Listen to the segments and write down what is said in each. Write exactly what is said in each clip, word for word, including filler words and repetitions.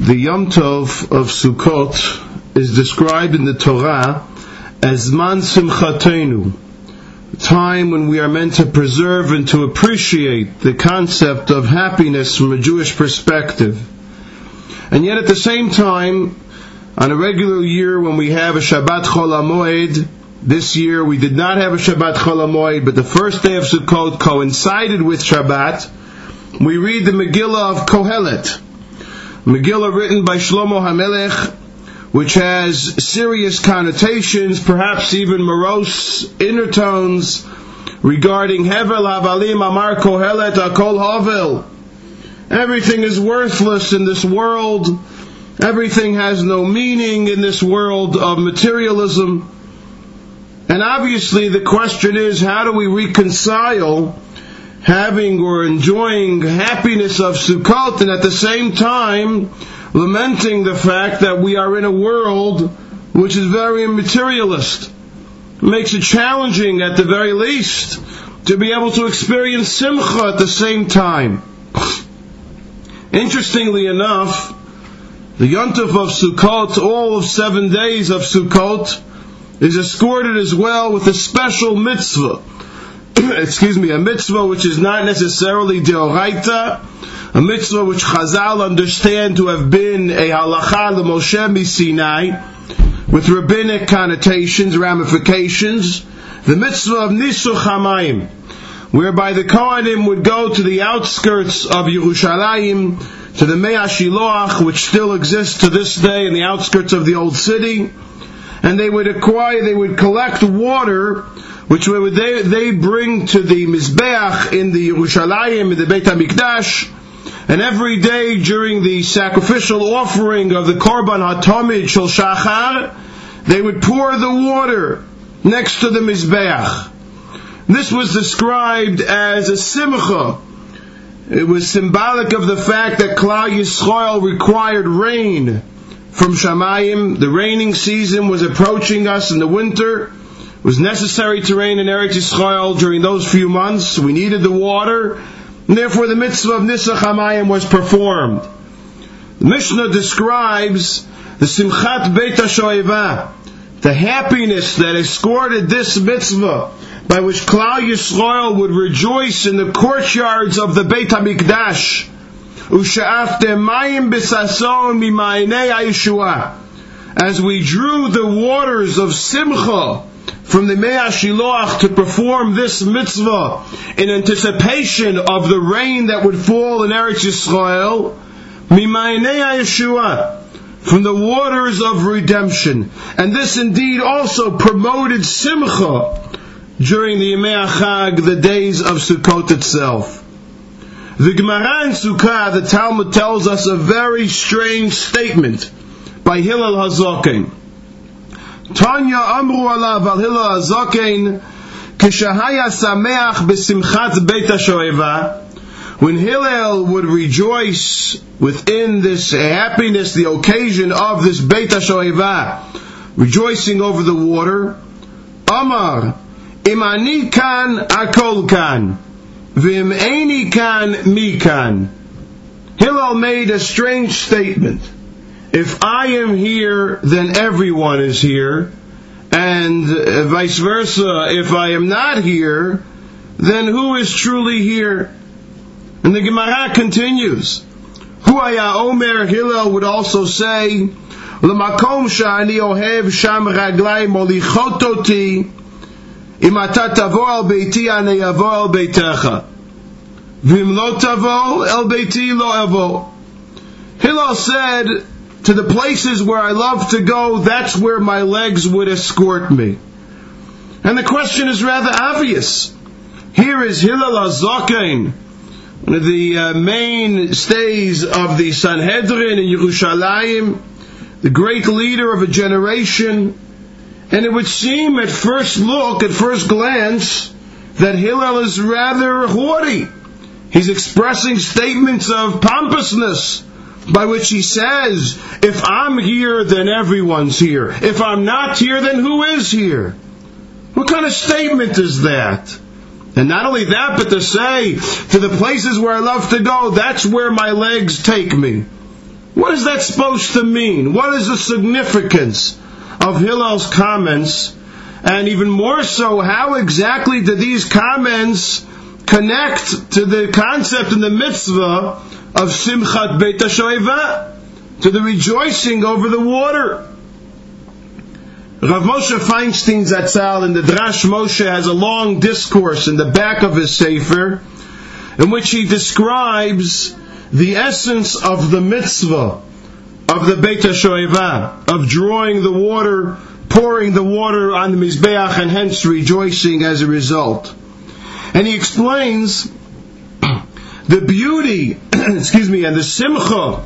The Yom Tov of Sukkot is described in the Torah as Zman Simchatenu, a time when we are meant to preserve and to appreciate the concept of happiness from a Jewish perspective. And yet at the same time, on a regular year when we have a Shabbat Chol HaMoed, this year we did not have a Shabbat Chol HaMoed, but the first day of Sukkot coincided with Shabbat, we read the Megillah of Kohelet, Megillah written by Shlomo HaMelech, which has serious connotations, perhaps even morose innertones, regarding Hevel Havalim Amar Kohelet Akol Havel. Everything is worthless in this world. Everything has no meaning in this world of materialism. And obviously the question is, how do we reconcile having or enjoying happiness of Sukkot and at the same time lamenting the fact that we are in a world which is very materialist? It makes it challenging at the very least to be able to experience Simcha at the same time. Interestingly enough, the Yom Tov of Sukkot, all of seven days of Sukkot, is escorted as well with a special mitzvah. Excuse me, a mitzvah which is not necessarily deoraita, a mitzvah which Chazal understand to have been a halacha l'Moshe Sinai, with rabbinic connotations, ramifications, the mitzvah of Nisuch Hamayim, whereby the Kohanim would go to the outskirts of Yerushalayim, to the Mei HaShiloach, which still exists to this day in the outskirts of the old city, and they would acquire, they would collect water, which they, they bring to the Mizbeach in the Yerushalayim, in the Beit HaMikdash, and every day during the sacrificial offering of the Korban HaTomid Shel Shachar, they would pour the water next to the Mizbeach. This was described as a simcha. It was symbolic of the fact that Klal Yisrael required rain from Shamayim. The raining season was approaching us in the winter. It was necessary to rain in Eretz Yisrael during those few months. We needed the water, and therefore the mitzvah of Nisuch Hamayim was performed. The Mishnah describes the Simchat Beit HaShoeva, the happiness that escorted this mitzvah, by which Klal Yisrael would rejoice in the courtyards of the Beit HaMikdash. U'sha'aftem mayim b'sason mimaynei ha'yeshua. As we drew the waters of Simcha from the Mei HaShiloach to perform this mitzvah in anticipation of the rain that would fall in Eretz Yisrael, mimaynei ha'yeshua, from the waters of redemption. And this indeed also promoted Simcha during the Yemei HaChag, the days of Sukkot itself. The Gemara in Sukkah, the Talmud tells us a very strange statement by Hillel HaZaken. Tanya Amru Alav al Hillel HaZaken, Kishahaya Sameach B'Simchat Beit HaShoeva. When Hillel would rejoice within this happiness, the occasion of this Beit HaShoeva, rejoicing over the water, Amar, Imani kan akol kan, v'im eini kan mi kan. Hillel made a strange statement. If I am here, then everyone is here, and vice versa. If I am not here, then who is truly here? And the Gemara continues. Hu haya omer, Hillel would also say, L'makom sha'ani ohev sham raglai molichot oti, Im ata tavo al beiti ani avo al beitecha, v'im lo tavo el beiti lo avo. Hillel said, to the places where I love to go, that's where my legs would escort me. And the question is rather obvious. Here is Hillel HaZaken, one of the uh, mainstays of the Sanhedrin in Yerushalayim, the great leader of a generation. And it would seem at first look, at first glance, that Hillel is rather haughty. He's expressing statements of pompousness by which he says, if I'm here, then everyone's here. If I'm not here, then who is here? What kind of statement is that? And not only that, but to say, to the places where I love to go, that's where my legs take me. What is that supposed to mean? What is the significance of Hillel's comments? And even more so, how exactly do these comments connect to the concept and the mitzvah of Simchat Beit HaShoeva, to the rejoicing over the water? Rav Moshe Feinstein Zatzal in the Drash Moshe has a long discourse in the back of his Sefer in which he describes the essence of the mitzvah of the Beit HaShoeva, of drawing the water, pouring the water on the Mizbeach, and hence rejoicing as a result. And he explains the beauty, excuse me, and the simcha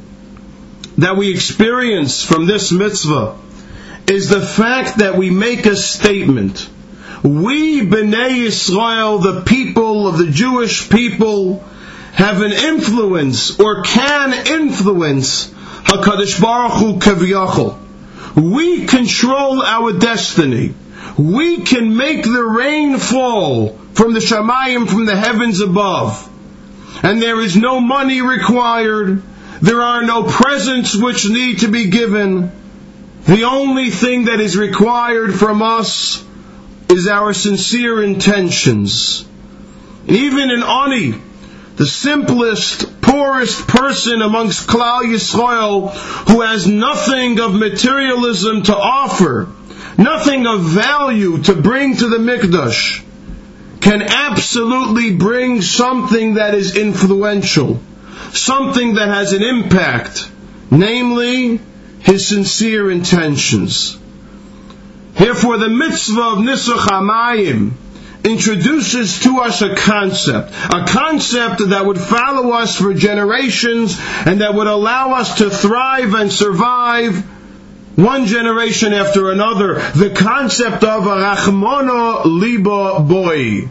that we experience from this mitzvah is the fact that we make a statement. We, Bnei Yisrael, the people of the Jewish people, have an influence, or can influence, HaKadosh Baruch Hu Kaviyachol. We control our destiny. We can make the rain fall from the Shamayim, from the heavens above. And there is no money required. There are no presents which need to be given. The only thing that is required from us is our sincere intentions. Even in Ani, the simplest, poorest person amongst Klal Yisrael, who has nothing of materialism to offer, nothing of value to bring to the Mikdash, can absolutely bring something that is influential, something that has an impact, namely his sincere intentions. Therefore, the mitzvah of Nisuch HaMayim introduces to us a concept, a concept that would follow us for generations and that would allow us to thrive and survive one generation after another, the concept of a Rachmana Liba boy.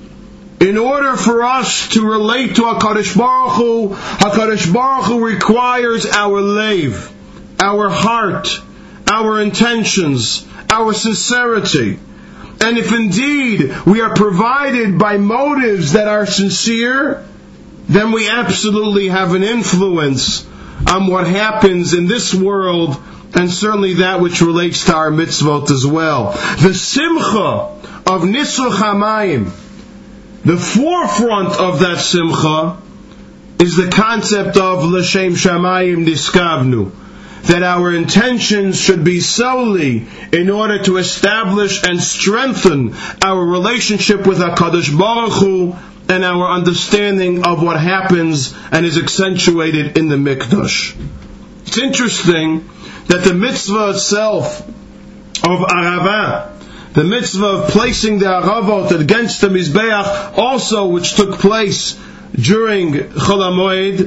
In order for us to relate to HaKadosh Baruch Hu, HaKadosh Baruch Hu requires our leiv, our heart, our intentions, our sincerity. And if indeed we are provided by motives that are sincere, then we absolutely have an influence on what happens in this world, and certainly that which relates to our mitzvot as well. The simcha of Nisuch HaMayim, the forefront of that simcha, is the concept of L'Shem Shamayim Niskavnu, that our intentions should be solely in order to establish and strengthen our relationship with HaKadosh Baruch Hu and our understanding of what happens and is accentuated in the Mikdash. It's interesting that the mitzvah itself of Aravah, the mitzvah of placing the Aravot against the Mizbeach, also which took place during Chol HaMoed,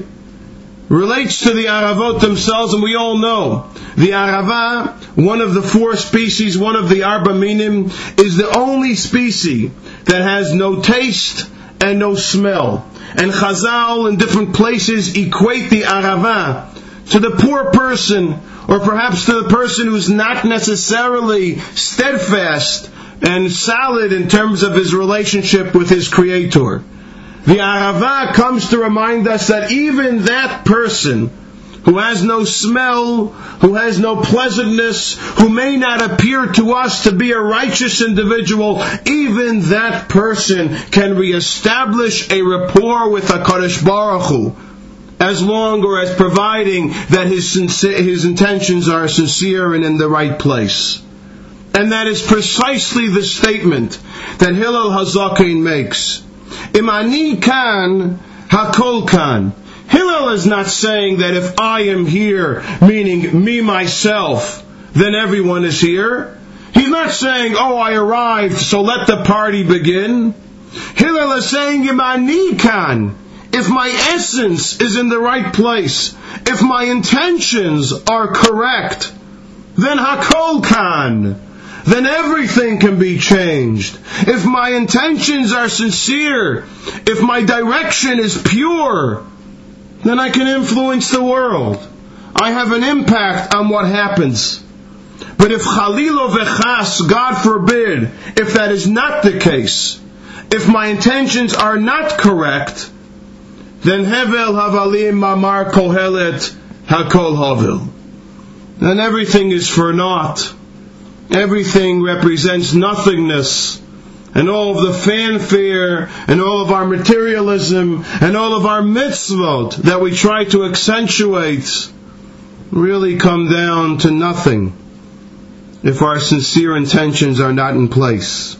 relates to the Aravot themselves, and we all know the Aravah, one of the four species, one of the Arba Minim, is the only species that has no taste and no smell. And Chazal in different places equate the Aravah to the poor person, or perhaps to the person who's not necessarily steadfast and solid in terms of his relationship with his Creator. The Aravah comes to remind us that even that person who has no smell, who has no pleasantness, who may not appear to us to be a righteous individual, even that person can reestablish a rapport with HaKadosh Baruch Hu, as long or as providing that his sincere, his intentions are sincere and in the right place. And that is precisely the statement that Hillel HaZaken makes. Imani kan, hakol kan. Hillel is not saying that if I am here, meaning me myself, then everyone is here. He's not saying, oh, I arrived, so let the party begin. Hillel is saying, Imani kan. If my essence is in the right place, if my intentions are correct, then hakol kan. Then everything can be changed. If my intentions are sincere, if my direction is pure, then I can influence the world. I have an impact on what happens. But if Chalilo v'chas, God forbid, if that is not the case, if my intentions are not correct, then Hevel Havalim Mamar Kohelet, hakol havil. And everything is for naught. Everything represents nothingness. And all of the fanfare, and all of our materialism, and all of our mitzvot that we try to accentuate really come down to nothing if our sincere intentions are not in place.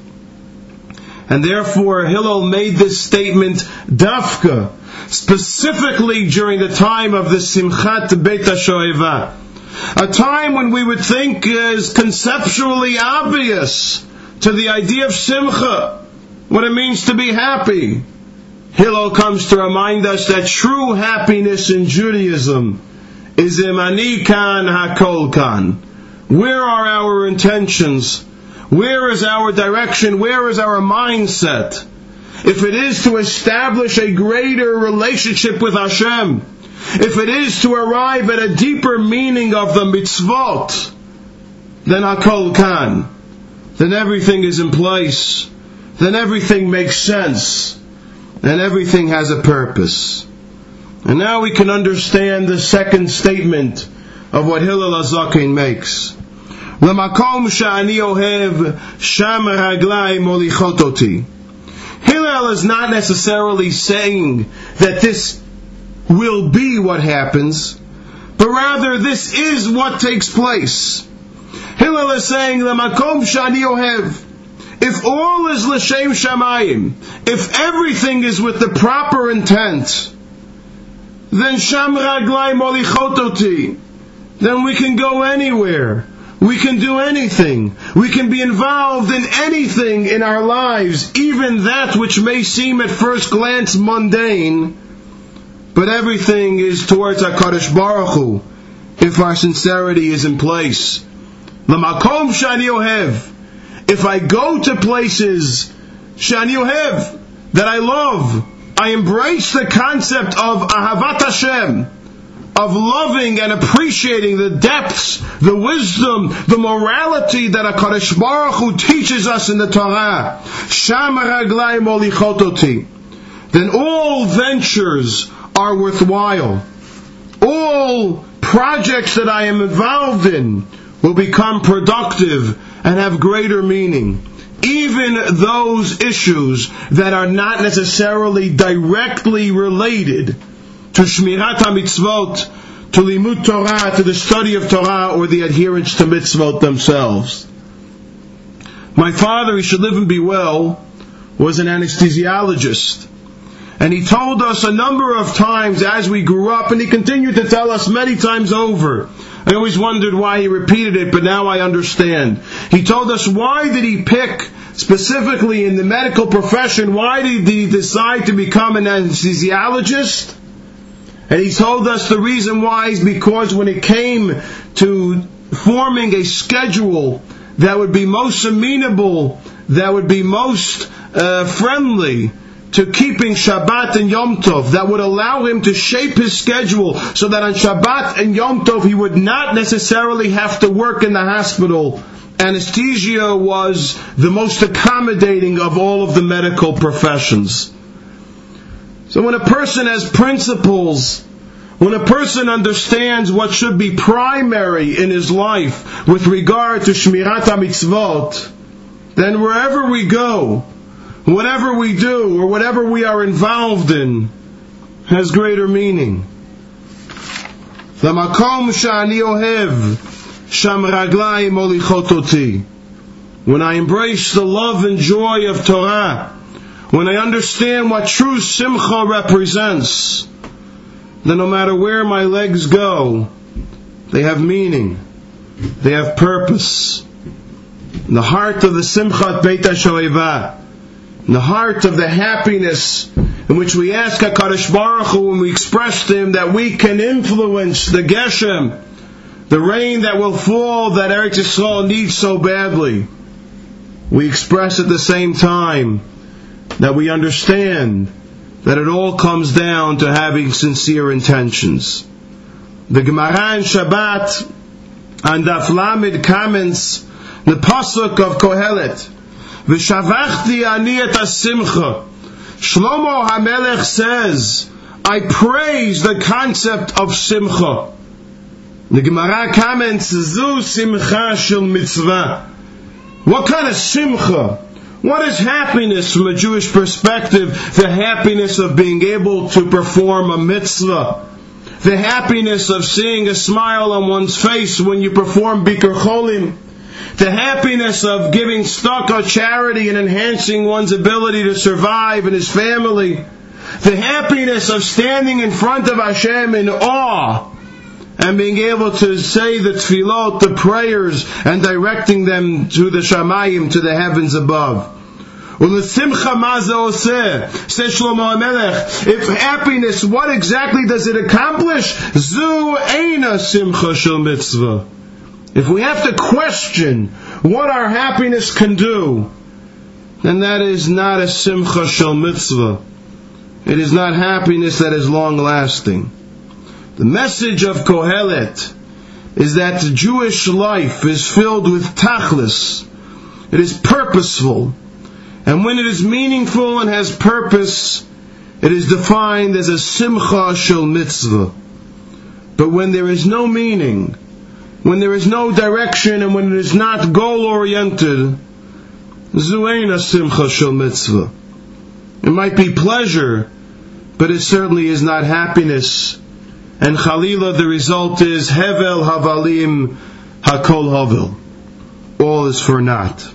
And therefore Hillel made this statement dafka, specifically during the time of the Simchat Beit HaShoeva, a time when we would think is conceptually obvious to the idea of simcha, what it means to be happy. Hillel comes to remind us that true happiness in Judaism is imani kan hakol kan. Where are our intentions? Where is our direction? Where is our mindset? If it is to establish a greater relationship with Hashem, if it is to arrive at a deeper meaning of the mitzvot, then hakol kan. Then everything is in place. Then everything makes sense. And everything has a purpose. And now we can understand the second statement of what Hillel HaZaken makes. L'makom sha'ani ohev sham raglai molichot oti. Hillel is not necessarily saying that this will be what happens, but rather this is what takes place. Hillel is saying, "L'makom shani ohev." If all is l'shem shamayim, if everything is with the proper intent, then sham raglai molichot oti. Then we can go anywhere. We can do anything. We can be involved in anything in our lives, even that which may seem at first glance mundane, but everything is towards HaKadosh Baruch Hu, if our sincerity is in place. L'makom shani ohev. If I go to places shani ohev, that I love, I embrace the concept of ahavat Hashem, of loving and appreciating the depths, the wisdom, the morality that HaKadosh Baruch Hu teaches us in the Torah. Sham raglai molichot oti. Then all ventures are worthwhile. All projects that I am involved in will become productive and have greater meaning. Even those issues that are not necessarily directly related to Shmirat HaMitzvot, to Limud Torah, to the study of Torah, or the adherence to mitzvot themselves. My father, he should live and be well, was an anesthesiologist. And he told us a number of times as we grew up, and he continued to tell us many times over. I always wondered why he repeated it, but now I understand. He told us, why did he pick, specifically in the medical profession, why did he decide to become an anesthesiologist? And he told us the reason why is because when it came to forming a schedule that would be most amenable, that would be most uh, friendly to keeping Shabbat and Yom Tov, that would allow him to shape his schedule so that on Shabbat and Yom Tov he would not necessarily have to work in the hospital. Anesthesia was the most accommodating of all of the medical professions. So when a person has principles, when a person understands what should be primary in his life with regard to Shmirat HaMitzvot, then wherever we go, whatever we do, or whatever we are involved in, has greater meaning. L'makom sha'ani ohev, sham raglai molichot oti. When I embrace the love and joy of Torah, when I understand what true simcha represents, then no matter where my legs go, they have meaning, they have purpose. In the heart of the Simchat Beit HaShoeva, in the heart of the happiness in which we ask HaKadosh Baruch Hu, when we express to Him that we can influence the Geshem, the rain that will fall that Eretz Yisrael needs so badly, we express at the same time that we understand that it all comes down to having sincere intentions. The Gemara in Shabbat on Daf Lamed comments the pasuk of Kohelet, V'shavachti ani et hasimcha. Shlomo HaMelech says, I praise the concept of simcha. The Gemara comments, Zu simcha shel mitzvah. What kind of simcha? What is happiness from a Jewish perspective? The happiness of being able to perform a mitzvah. The happiness of seeing a smile on one's face when you perform Bikur Cholim. The happiness of giving tzedakah, charity, and enhancing one's ability to survive and his family. The happiness of standing in front of Hashem in awe and being able to say the tefillot, the prayers, and directing them to the shamayim, to the heavens above. Says Shlomo HaMelech, if happiness, what exactly does it accomplish? Zu eina simcha shel mitzvah. If we have to question what our happiness can do, then that is not a simcha shel mitzvah. It is not happiness that is long-lasting. The message of Kohelet is that the Jewish life is filled with tachlis. It is purposeful. And when it is meaningful and has purpose, it is defined as a simcha shel mitzvah. But when there is no meaning, when there is no direction, and when it is not goal-oriented, zu eina simcha shel mitzvah. It might be pleasure, but it certainly is not happiness. And Chalila, the result is Hevel Havalim Hakol Havel. All is for naught.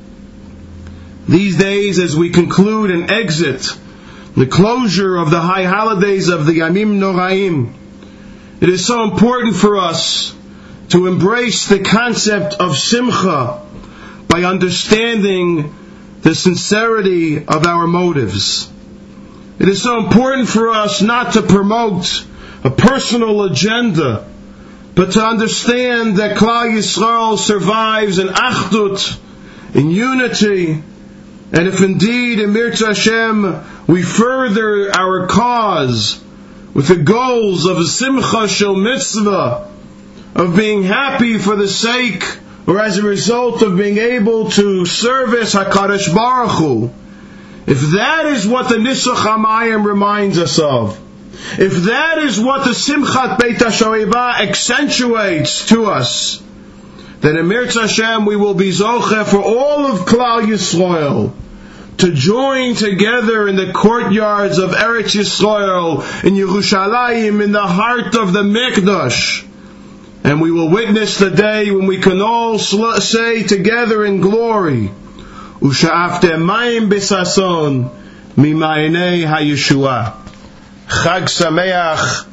These days, as we conclude and exit the closure of the high holidays of the Yamim Noraim, it is so important for us to embrace the concept of Simcha by understanding the sincerity of our motives. It is so important for us not to promote a personal agenda, but to understand that Klal Yisrael survives in Achdut, in unity, and if indeed in Mirza Hashem we further our cause with the goals of a Simcha Shel Mitzvah, of being happy for the sake or as a result of being able to service HaKadosh Baruch Hu, if that is what the Nisuch HaMayim reminds us of, if that is what the Simchat Beit HaShoeva accentuates to us, then in Mirza Hashem we will be Zocheh for all of Klal Yisrael to join together in the courtyards of Eretz Yisrael, in Yerushalayim, in the heart of the Mikdash. And we will witness the day when we can all say together in glory, Usha'aftem mayim b'sason mimayinei hayeshua. Chag Sameach